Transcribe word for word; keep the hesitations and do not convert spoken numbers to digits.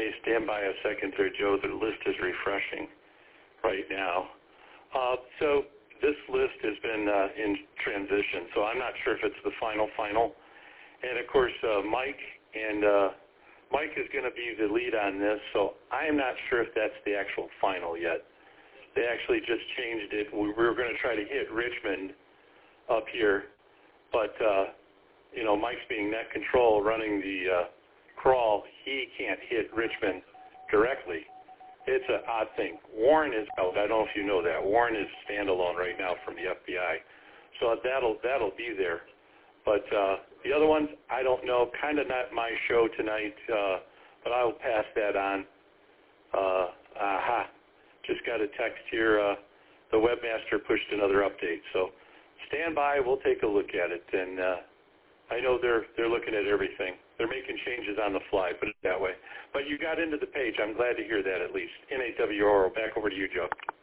may stand by a second there, Joe. The list is refreshing right now. Uh, so this list has been uh, in transition, so I'm not sure if it's the final final. And, of course, uh, Mike and uh, Mike is going to be the lead on this, so I'm not sure if that's the actual final yet. They actually just changed it. We were going to try to hit Richmond up here, but, uh, you know, Mike's being net control running the uh, crawl. He can't hit Richmond directly. It's an odd thing. Warren is out. I don't know if you know that. Warren is standalone right now from the F B I. So that'll that'll be there. But uh, the other ones, I don't know. Kind of not my show tonight, uh, but I will pass that on. Uh, aha. Just got a text here. Uh, the webmaster pushed another update. So stand by. We'll take a look at it. And uh, I know they're they're looking at everything. They're making changes on the fly, put it that way. But you got into the page. I'm glad to hear that at least. N A W R O, back over to you, Joe.